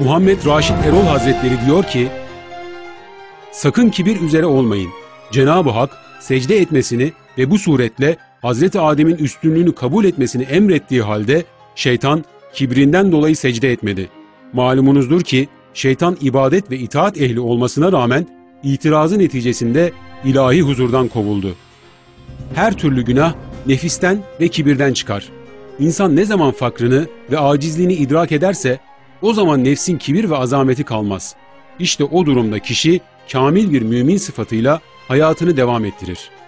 Muhammed Raşid Erol Hazretleri diyor ki, sakın kibir üzere olmayın. Cenab-ı Hak secde etmesini ve bu suretle Hazreti Adem'in üstünlüğünü kabul etmesini emrettiği halde şeytan kibrinden dolayı secde etmedi. Malumunuzdur ki şeytan ibadet ve itaat ehli olmasına rağmen itirazı neticesinde ilahi huzurdan kovuldu. Her türlü günah nefisten ve kibirden çıkar. İnsan ne zaman fakrını ve acizliğini idrak ederse o zaman nefsin kibir ve azameti kalmaz. İşte o durumda kişi kamil bir mümin sıfatıyla hayatını devam ettirir.